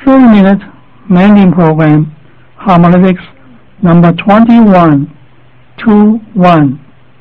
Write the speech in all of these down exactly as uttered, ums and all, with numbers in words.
thirty-minute mending program, Homiletics number twenty-one, two one.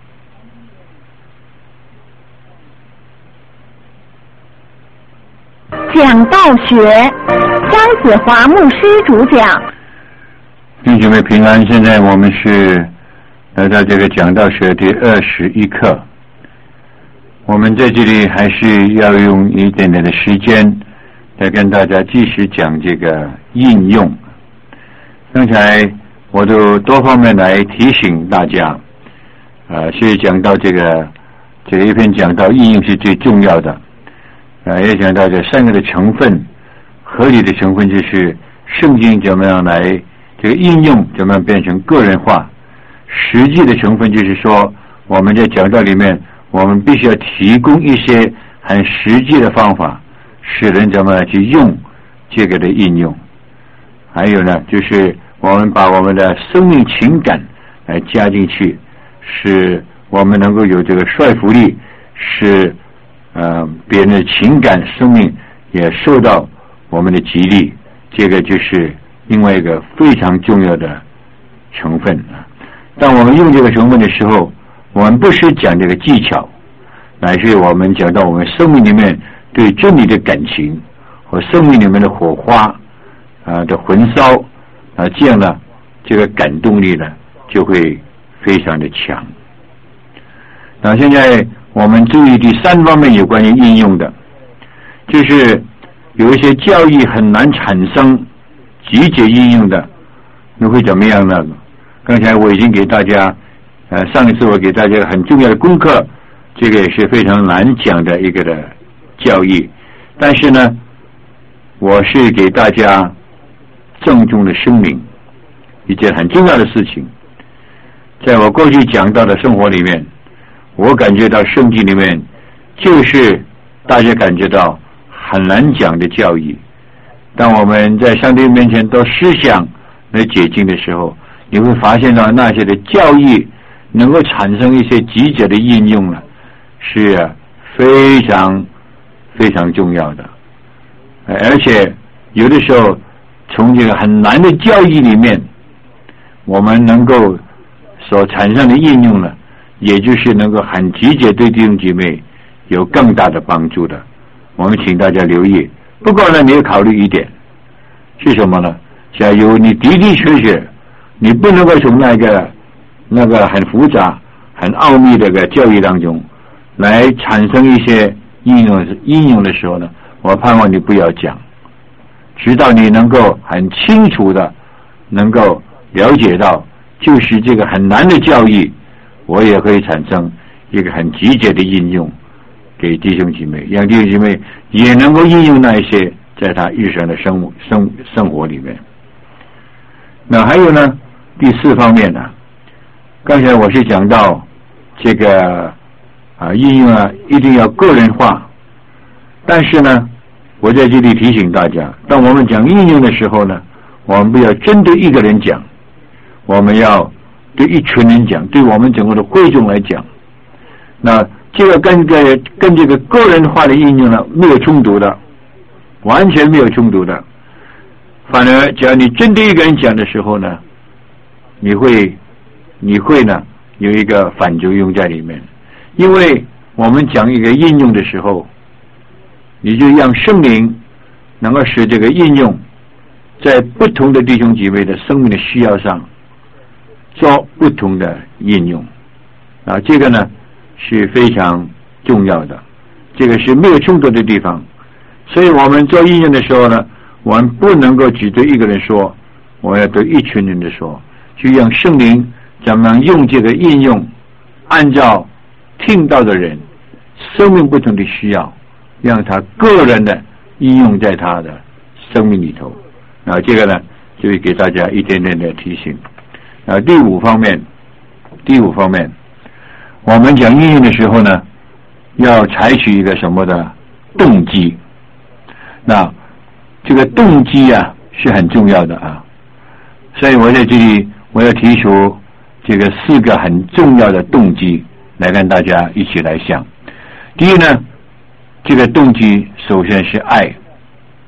讲道学，张子华牧师主讲。 弟兄们平安，现在我们是来到这个讲道学第二十一课。我们在这里还是要用一点点的时间来跟大家继续讲这个应用。刚才我都多方面来提醒大家，呃，是讲到这个这个一篇讲到应用是最重要的，呃，也讲到这三个的成分，合理的成分就是圣经怎么样来这个应用怎么样变成个人化，实际的成分就是说我们在讲道里面我们必须要提供一些很实际的方法，使人怎么样去用这个的应用。还有呢，就是我们把我们的生命情感来加进去，使我们能够有这个说服力，使呃别人的情感生命也受到我们的激励，这个就是另外一个非常重要的成分啊。当我们用这个成分的时候，我们不是讲这个技巧，乃是我们讲到我们生命里面对真理的感情和生命里面的火花啊的焚烧啊，这样呢，这个感动力呢就会非常的强。那现在我们注意第三方面有关于应用的，就是有一些教义很难产生直接应用的，那会怎么样呢？刚才我已经给大家呃，上一次我给大家很重要的功课，这个也是非常难讲的一个的教义，但是呢，我是给大家郑重的声明一件很重要的事情。在我过去讲到的生活里面，我感觉到圣经里面就是大家感觉到很难讲的教义。当我们在上帝面前都思想来解经的时候，你会发现到那些的教义能够产生一些直接的应用了，是非常非常重要的。而且有的时候从这个很难的教义里面，我们能够所产生的应用呢，也就是能够很直接对弟兄姐妹有更大的帮助的。我们请大家留意。不过呢，你要考虑一点是什么呢？假如你的的确确你不能够从那个那个很复杂很奥秘的个教义当中来产生一些应用应用的时候呢，我盼望你不要讲，直到你能够很清楚的能够了解到，就是这个很难的教义，我也可以产生一个很直接的应用给弟兄姐妹，让弟兄姐妹也能够应用那一些在他日常的生活生生活里面。那还有呢，第四方面呢，刚才我是讲到这个啊应用啊一定要个人化，但是呢，我在这里提醒大家，当我们讲应用的时候呢，我们不要针对一个人讲，我们要对一群人讲，对我们整个的会众来讲。那这个跟这个跟这个个人化的应用呢没有冲突的，完全没有冲突的。反而只要你针对一个人讲的时候呢，你会你会呢有一个反作用在里面。因为我们讲一个应用的时候，你就让圣灵能够使这个应用在不同的弟兄姐妹的生命的需要上做不同的应用啊，这个呢是非常重要的，这个是没有冲突的地方。所以我们做应用的时候呢，我们不能够只对一个人说，我要对一群人的说，去让圣灵怎么样用这个应用，按照听到的人生命不同的需要，让他个人的应用在他的生命里头啊，这个呢就会给大家一点点的提醒啊。第五方面，第五方面，我们讲应用的时候呢，要采取一个什么的动机？那这个动机啊是很重要的啊，所以我在这里我要提出这个四个很重要的动机来跟大家一起来想。第一呢，这个动机首先是爱，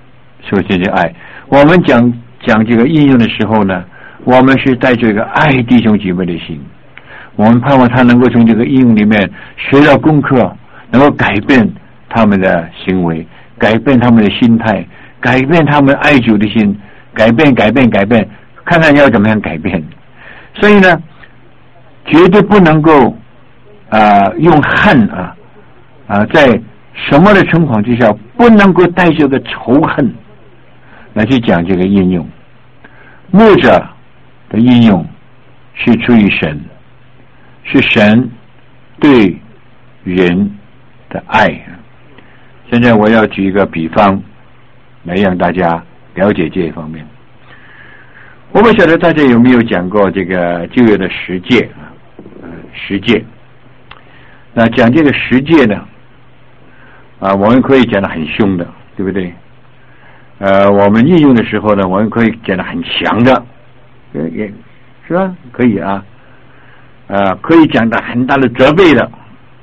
首先是爱。我们讲讲这个应用的时候呢，我们是带着一个爱弟兄姐妹的心，我们盼望他能够从这个应用里面学到功课，能够改变他们的行为，改变他们的心态，改变他们爱主的心，改变改变改变，看看要怎么样改变。所以呢，绝对不能够啊、呃、用恨啊啊、呃、在什么的情况之下，不能够带着个仇恨来去讲这个应用。牧者的应用是出于神，是神对人的爱。现在我要举一个比方来让大家了解这一方面。我不晓得大家有没有讲过这个旧约的十诫啊，十诫。那讲这个十诫呢，啊，我们可以讲得很凶的，对不对？呃，我们应用的时候呢，我们可以讲得很强的，也也是吧？可以啊，呃，可以讲得很大的责备的。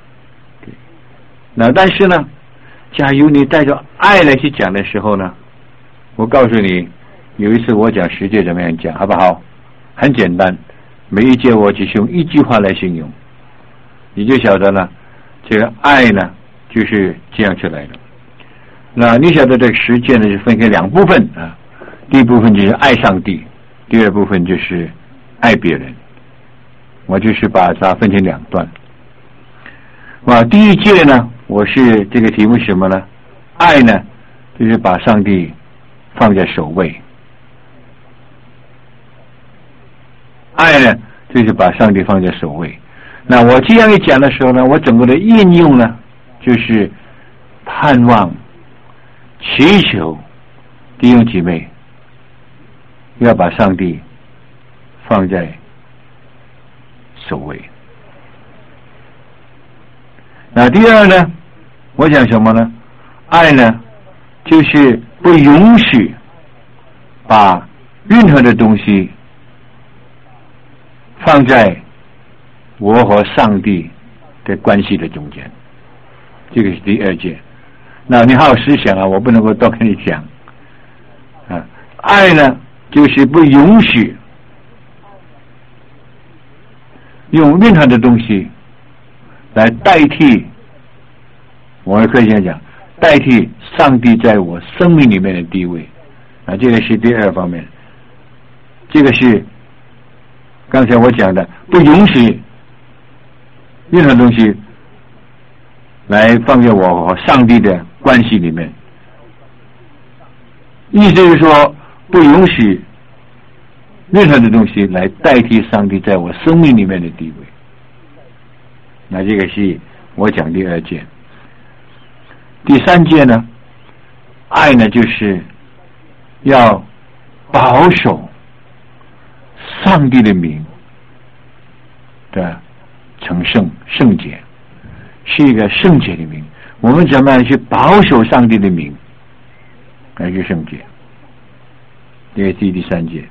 那但是呢，假如你带着爱来去讲的时候呢，我告诉你，有一次我讲十诫怎么样讲，好不好？很简单，每一诫我只用一句话来形容，你就晓得了，这个爱呢就是这样出来的。那你晓得这个十诫呢是分开两部分啊，第一部分就是爱上帝，第二部分就是爱别人。我就是把它分成两段。哇，第一诫呢，我是这个题目是什么呢？爱呢，就是把上帝放在首位。爱呢，就是把上帝放在首位。那我这样一讲的时候呢，我整个的应用呢，就是盼望、祈求弟兄姐妹要把上帝放在首位。那第二呢，我讲什么呢？爱呢，就是不允许把任何的东西放在我和上帝的关系的中间，这个是第二诫。那你好好思想啊，我不能够多跟你讲啊。爱呢，就是不允许用任何的东西来代替，我也可以这样讲，代替上帝在我生命里面的地位啊，这个是第二方面。这个是刚才我讲的，不允许任何东西来放在我和上帝的关系里面，意思就是说，不允许任何的东西来代替上帝在我生命里面的地位。那这个是我讲第二诫。第三诫呢，爱呢就是要保守上帝的名的成圣圣洁，是一个圣洁的名。我们怎么样去保守上帝的名来去圣洁？这是第三诫。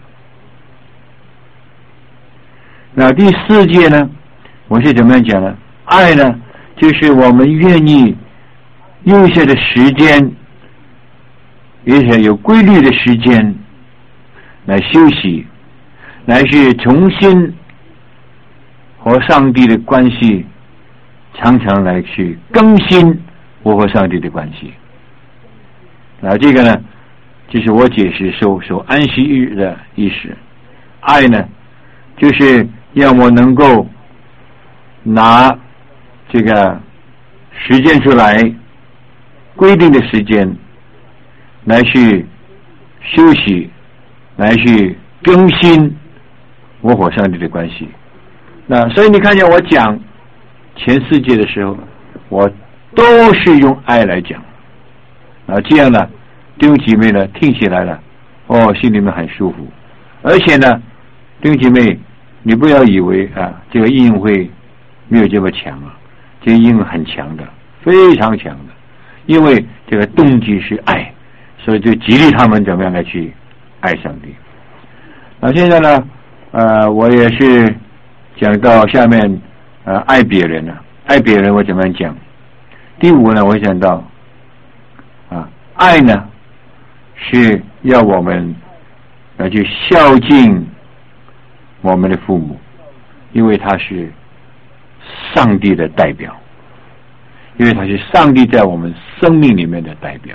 那第四诫呢，我是怎么样讲呢？爱呢，就是我们愿意用一些的时间，而且有规律的时间来休息，来去重新和上帝的关系，常常来去更新我和上帝的关系。那这个呢，就是我解释守守安息日的意思。爱呢，就是让我能够拿这个时间出来，规定的时间来去休息，来去更新我和上帝的关系。那所以你看见我讲前四诫的时候，我都是用爱来讲啊，这样呢，弟兄姐妹呢听起来了，哦，心里面很舒服。而且呢，弟兄姐妹，你不要以为啊，这个应用会没有这么强啊，这个应用很强的，非常强的，因为这个动机是爱，所以就激励他们怎么样来去爱上帝。那现在呢，呃，我也是讲到下面，呃，爱别人了、啊，爱别人我怎么样讲？第五呢，我讲到啊，爱呢是要我们来去孝敬我们的父母，因为他是上帝的代表，因为他是上帝在我们生命里面的代表。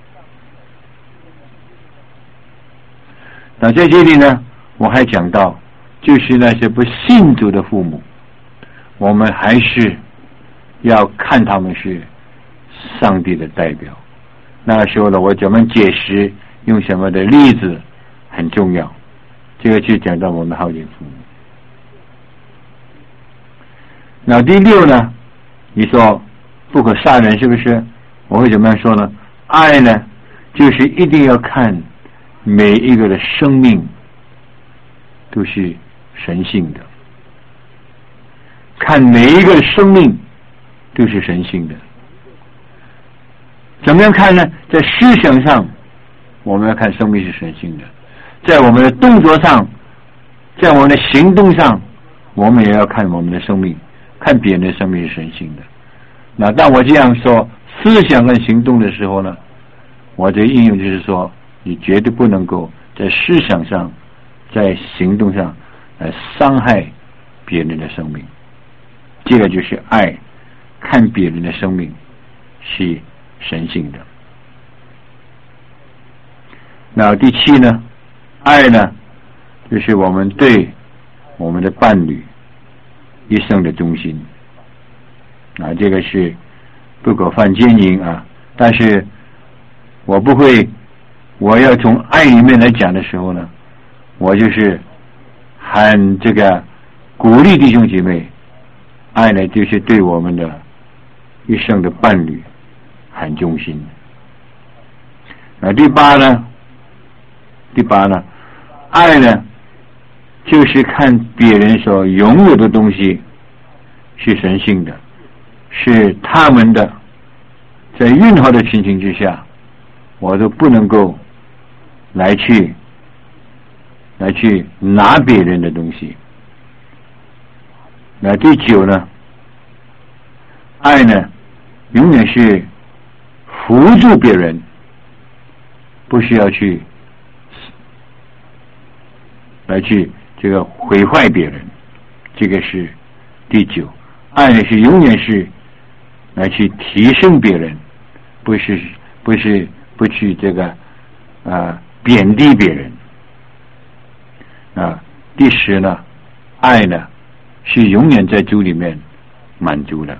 那在这里呢，我还讲到，就是那些不信主的父母，我们还是要看他们是上帝的代表。那个时候呢，我怎么解释，用什么的例子很重要，这个就讲到我们好敬父母。那第六呢，你说不可杀人，是不是？我会怎么样说呢？爱呢，就是一定要看每一个的生命都是神性的，看每一个生命都是神性的。怎么样看呢？在思想上，我们要看生命是神性的；在我们的动作上，在我们的行动上，我们也要看我们的生命，看别人的生命是神性的。那当我这样说思想跟行动的时候呢，我的应用就是说，你绝对不能够在思想上，在行动上来伤害别人的生命。这个就是爱，看别人的生命是神性的。那第七呢，爱呢，就是我们对我们的伴侣一生的忠心啊，这个是不可犯奸淫啊。但是我不会，我要从爱里面来讲的时候呢，我就是喊这个鼓励弟兄姐妹，爱呢就是对我们的一生的伴侣很忠心。那第八呢，第八呢，爱呢就是看别人所拥有的东西是神性的，是他们的，在任何的情形之下，我都不能够来去来去拿别人的东西。那第九呢，爱呢永远是扶助别人，不需要去来去这个毁坏别人，这个是第九。爱呢是永远是来去提升别人，不是不是不去这个啊贬低别人啊。第十呢，爱呢是永远在主里面满足的，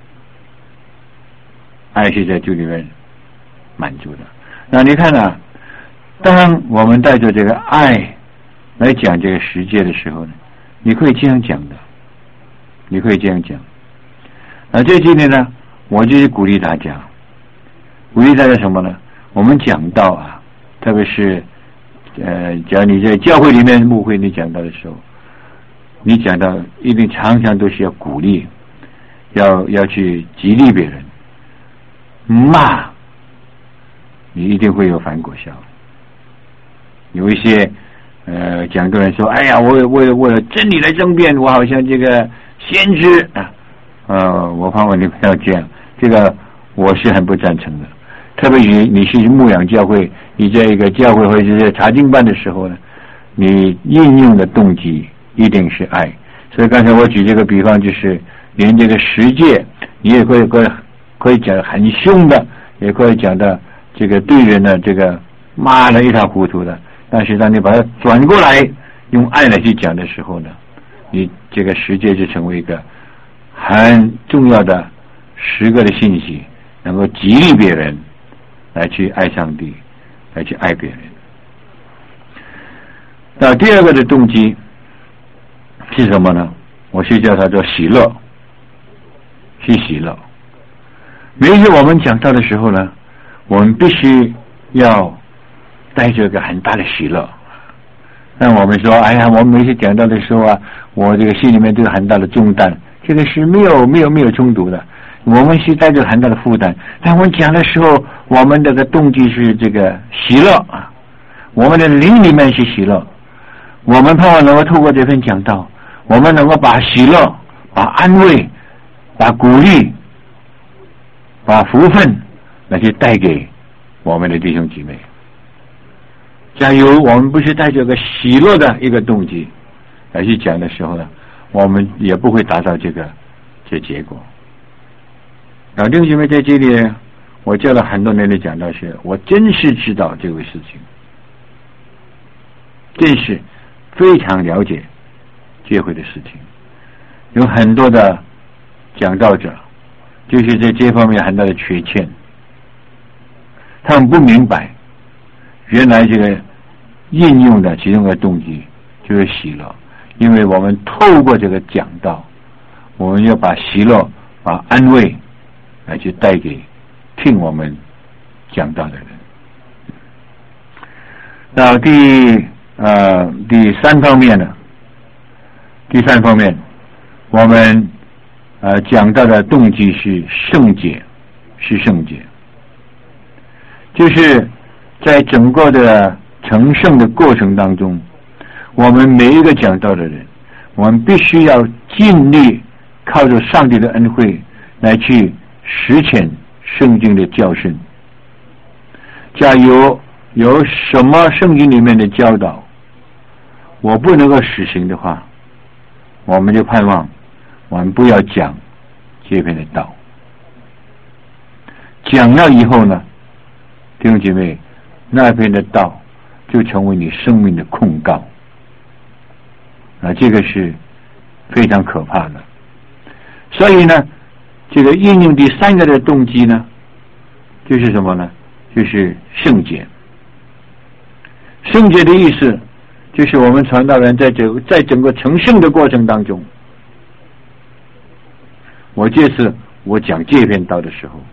爱是在主里面满足的。那你看啊，当我们带着这个爱来讲这个世界的时候呢，你可以这样讲的，你可以这样讲。那在这里呢，我就是鼓励大家，鼓励大家什么呢？我们讲到啊，特别是呃，只要你在教会里面牧会你讲到的时候，你讲到一定常常都是要鼓励，要要去激励别人。骂你一定会有反果效。有一些呃讲的人说，哎呀，我为了为了真理来争辩，我好像这个先知啊，呃，我盼望你不要这样，这个我是很不赞成的。特别你你是牧养教会，你在一个教会或者是查经班的时候呢，你应用的动机一定是爱。所以刚才我举这个比方，就是连这个十诫，你也会会可以讲很凶的，也可以讲的这个对人呢这个骂了一塌糊涂的。但是当你把它转过来用爱来去讲的时候呢，你这个十诫就成为一个很重要的十个的信息，能够激励别人来去爱上帝，来去爱别人。那第二个的动机是什么呢？我是叫它做喜乐，是喜乐。每一次我们讲到的时候呢，我们必须要带着一个很大的喜乐。那我们说，哎呀，我们每次讲到的时候啊，我这个心里面都有很大的重担，这个是没有没有没有冲突的。我们是带着很大的负担，但我们讲的时候，我们这个动机是这个喜乐啊，我们的灵里面是喜乐。我们盼望能够透过这份讲道，我们能够把喜乐、把安慰、把鼓励、把福分那些带给我们的弟兄姐妹。 假如我们不是带着个喜乐的一个动机来去讲的时候呢，我们也不会达到这个这结果。老弟兄姐妹，在这里我教了很多年的讲道学，我真是知道这个事情，真是非常了解教会的事情。有很多的讲道者就是在这方面很大的缺陷，他们不明白原来这个应用的其中的动机就是喜乐，因为我们透过这个讲道，我们要把喜乐把安慰来去带给听我们讲道的人。那第呃第三方面呢，第三方面我们呃讲到的动机是圣洁，是圣洁，就是在整个的成圣的过程当中，我们每一个讲道的人，我们必须要尽力靠着上帝的恩惠来去实践圣经的教训。假如有什么圣经里面的教导我不能够实行的话，我们就盼望我们不要讲这篇的道。讲了以后呢，弟兄姐妹，那篇的道就成为你生命的控告啊，这个是非常可怕的。所以呢，这个应用第三个的动机呢，就是什么呢？就是圣洁。圣洁的意思就是我们传道人在这在整个成圣的过程当中，我这次我讲这篇道的时候，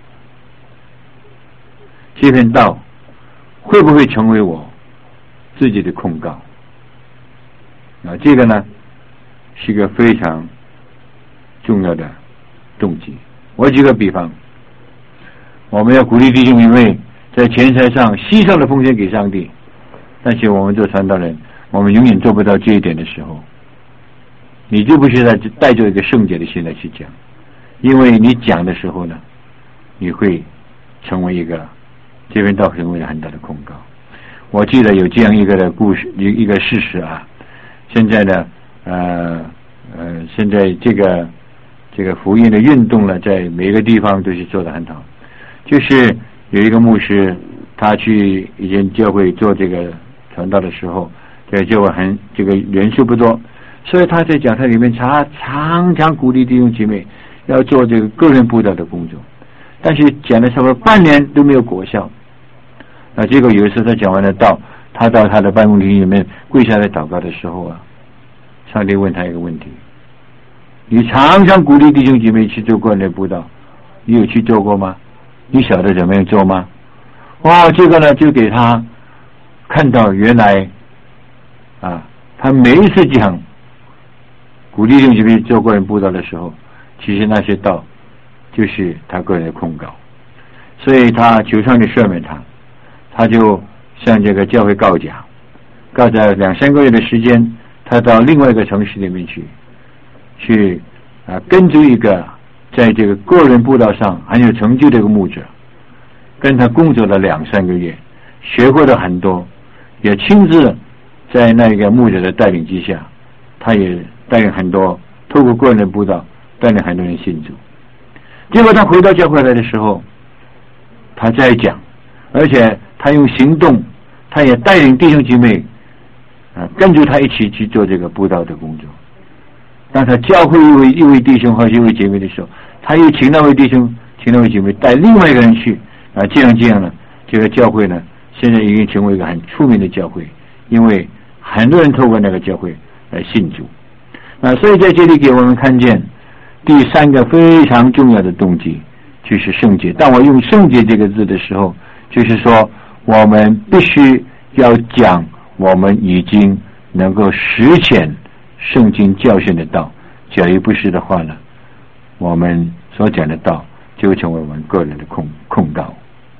这篇道会不会成为我自己的控告啊？这个呢是一个非常重要的动机。我举个比方，我们要鼓励弟兄姐妹在钱财上牺牲了奉献给上帝，但是我们做传道人，我们永远做不到这一点的时候，你就不是在带着一个圣洁的心来去讲，因为你讲的时候呢，你会成为一个这边道成为了很大的控告。我记得有这样一个的故事，一一个事实啊。现在呢，呃呃，现在这个这个福音的运动呢，在每个地方都是做得很好。就是有一个牧师，他去一间教会做这个传道的时候，这个教会很这个人数不多，所以他在讲台里面常常常鼓励弟兄姐妹要做这个个人布道的工作，但是讲了差不多半年都没有果效。那结果有一次他讲完了道，他到他的办公厅里面跪下来祷告的时候啊，上帝问他一个问题：你常常鼓励弟兄姐妹去做个人布道，你有去做过吗？你晓得怎么样做吗？哦，这个呢就给他看到原来啊，他每一次讲鼓励弟兄姐妹做个人布道的时候，其实那些道就是他个人的控告，所以他求上帝赦免他，他就向这个教会告假，告在两三个月的时间，他到另外一个城市里面去，去啊跟着一个在这个个人布道上很有成就的一个牧者，跟他工作了两三个月，学会了很多，也亲自在那个牧者的带领之下，他也带领很多，透过个人的布道带领很多人信主。结果他回到教会来的时候，他在讲，而且他用行动，他也带领弟兄姐妹啊跟着他一起去做这个布道的工作。当他教会一位一位弟兄和一位姐妹的时候，他又请那位弟兄请那位姐妹带另外一个人去啊，这样这样呢，这个教会呢现在已经成为一个很出名的教会，因为很多人透过那个教会来信主啊。所以在这里给我们看见第三个非常重要的动机就是圣洁。当我用圣洁这个字的时候，就是说我们必须要讲我们已经能够实践圣经教训的道，假如不是的话呢，我们所讲的道就成为我们个人的控控告。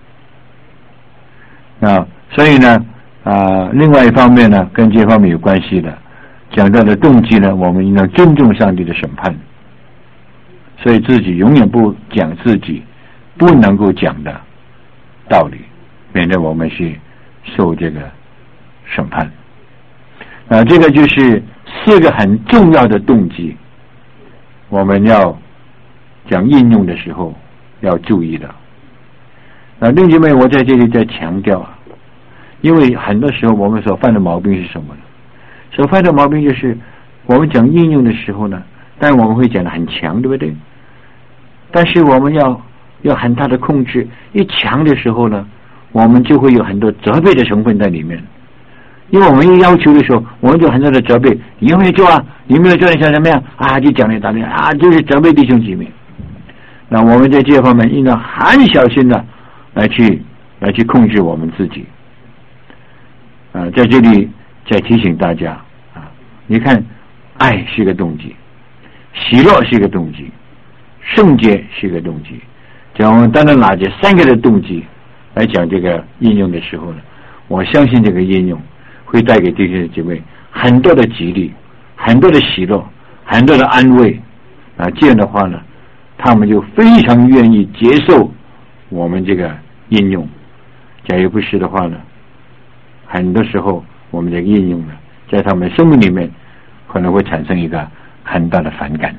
啊，所以呢，啊，另外一方面呢，跟这方面有关系的，讲到的动机呢，我们应当尊重上帝的审判，所以自己永远不讲自己不能够讲的道理，免得我们是受这个审判。啊，这个就是四个很重要的动机，我们要讲应用的时候要注意的。啊，弟兄姐妹，我在这里再强调啊，因为很多时候我们所犯的毛病是什么呢？所犯的毛病就是我们讲应用的时候呢，但我们会讲得很强，对不对？但是我们要要很大的控制，一强的时候呢，我们就会有很多责备的成分在里面。因为我们一要求的时候，我们就很多的责备，你有没有做啊？你没有做，你想怎么样啊？就讲了一大堆啊，就是责备弟兄姐妹。那我们在这方面应当很小心的来去来去控制我们自己。啊，在这里再提醒大家啊，你看，爱是一个动机，喜乐是一个动机，圣洁是一个动机。讲我们单单拿这三个的动机来讲这个应用的时候呢，我相信这个应用会带给弟兄姐妹很多的激励，很多的喜乐，很多的安慰啊！这样的话呢，他们就非常愿意接受我们这个应用。假如不是的话呢，很多时候我们的应用呢，在他们生命里面可能会产生一个很大的反感。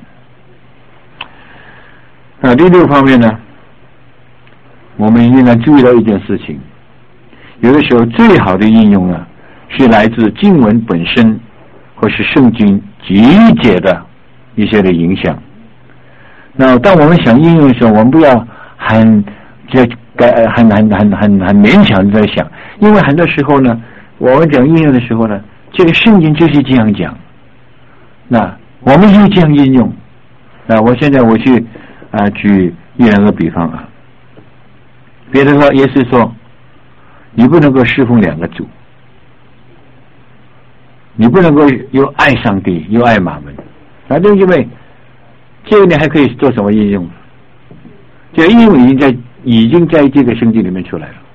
啊，第六方面呢，我们应该注意到一件事情，有的时候最好的应用呢，是来自经文本身或是圣经集解的一些的影响。那当我们想应用的时候，我们不要很这很很很很很勉强的在想，因为很多时候呢，我们讲应用的时候呢，这个圣经就是这样讲，那我们就这样应用。那我现在我去啊、呃、举一两个比方啊，别的说也是说，你不能够侍奉两个主。你不能够又爱上帝又爱马门，啊，弟兄姐妹，这个你还可以做什么应用？这个应用已经在已经在这个圣经里面出来了，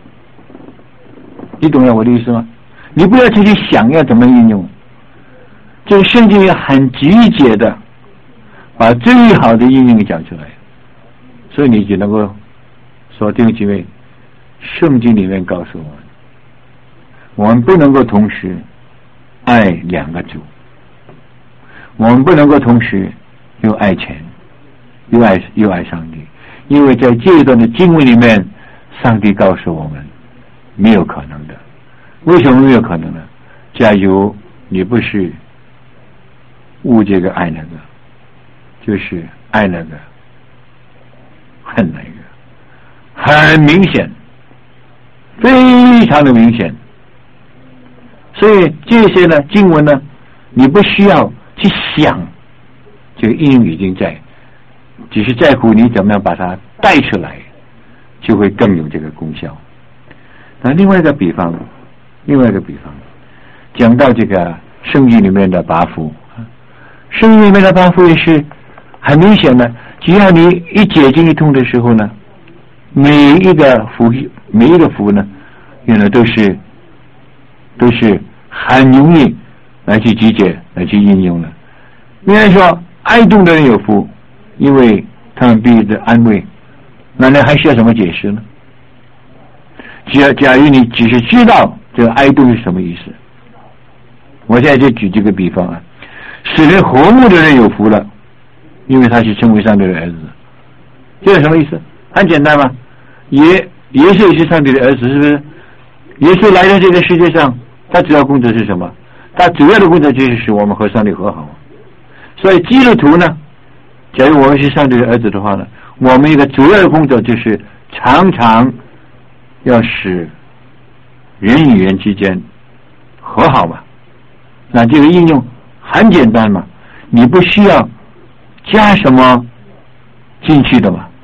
你懂了我的意思吗？你不要去想要怎么应用，这个圣经很集结的把最好的应用讲出来，所以你就能够说，弟兄姐妹，圣经里面告诉我们，我们不能够同时爱两个主，我们不能够同时又爱钱又爱又爱上帝，因为在这一段的经文里面，上帝告诉我们没有可能的。为什么没有可能呢？假如你不是误这个爱那个，就是爱那个恨那个，很明显，非常的明显。所以这些呢经文呢，你不需要去想，这个应用已经在，只是在乎你怎么样把它带出来，就会更有这个功效。那另外一个比方，另外一个比方，讲到这个圣经里面的八福，圣经里面的八福也是很明显的，只要你一解经一通的时候呢，每一个福每一个福呢，原来都是。都是很容易来去集结来去应用的。应该说爱动的人有福，因为他们必得安慰，那你还需要什么解释呢？只要假如你只是知道这个爱动是什么意思，我现在就举这个比方啊，使人和睦的人有福了，因为他是称为上帝的儿子。这是什么意思？很简单嘛，耶耶稣也是上帝的儿子，是不是？耶稣来到这个世界上，他主要工作是什么？他主要的工作就是使我们和上帝和好。所以基督徒呢，假如我们是上帝的儿子的话呢，我们一个主要的工作就是常常要使人与人之间和好嘛。那这个应用很简单嘛，你不需要加什么进去的嘛，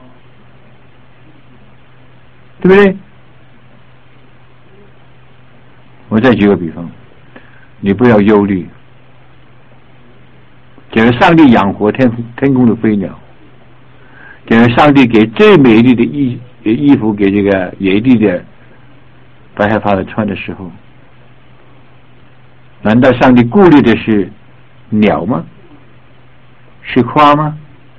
对不对？我再举个比方，你不要忧虑，假如上帝养活天天空的飞鸟，假如上帝给最美丽的衣衣服给这个野地的白害怕的穿的时候，难道上帝顾虑的是鸟吗？是花吗？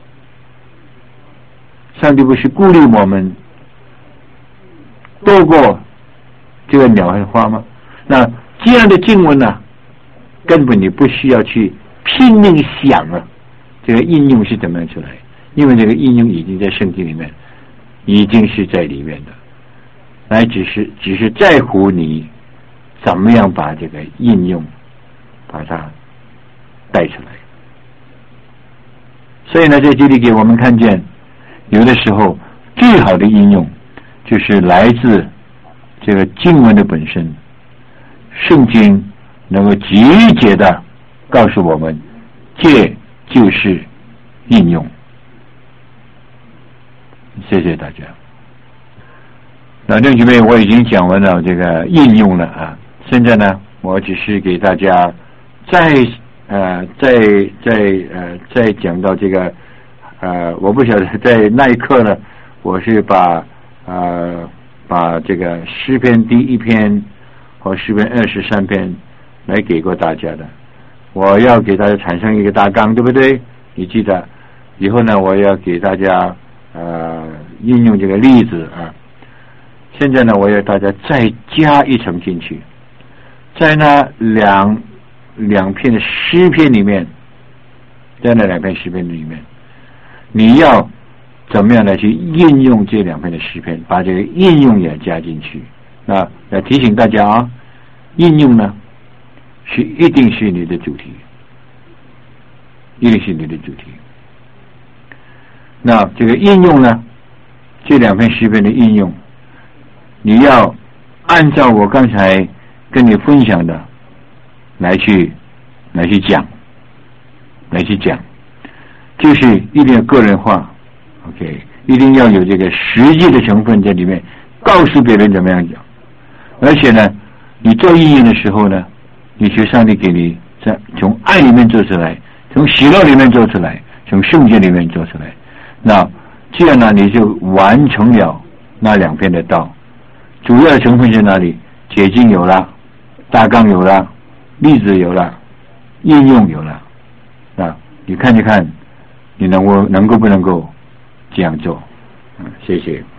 上帝不是顾虑我们多过这个鸟和花吗？那这样的经文呢、啊，根本你不需要去拼命想啊，这个应用是怎么样出来？因为这个应用已经在圣经里面，已经是在里面的，来只是只是在乎你怎么样把这个应用把它带出来。所以呢，在这里给我们看见，有的时候最好的应用就是来自这个经文的本身，圣经能够直接的告诉我们，这就是应用。谢谢大家。那弟兄姐妹，我已经讲完了这个应用了啊，现在呢，我只是给大家再呃再再呃再讲到这个呃，我不晓得在那一刻呢，我是把呃把这个诗篇第一篇和诗篇二十三篇来给过大家的。我要给大家产生一个大纲，对不对？你记得以后呢，我要给大家呃应用这个例子啊。现在呢，我要大家再加一层进去，在那两两篇的诗篇里面，在那两篇诗篇里面，你要怎么样来去应用这两篇的诗篇，把这个应用也加进去。那来提醒大家啊，应用呢是一定是你的主题，一定是你的主题。那这个应用呢，这两篇诗篇的应用，你要按照我刚才跟你分享的来去来去讲，来去讲，就是一定要个人化 ，OK， 一定要有这个实际的成分在里面，告诉别人怎么样讲。而且呢，你做应用的时候呢，你求上帝给你在从爱里面做出来，从喜乐里面做出来，从圣洁里面做出来。那这样呢，你就完成了那两篇的道。主要的成分在哪里？解经有了，大纲有了，例子有了，应用有了。那你看一看，你能够能够不能够这样做？嗯，谢谢。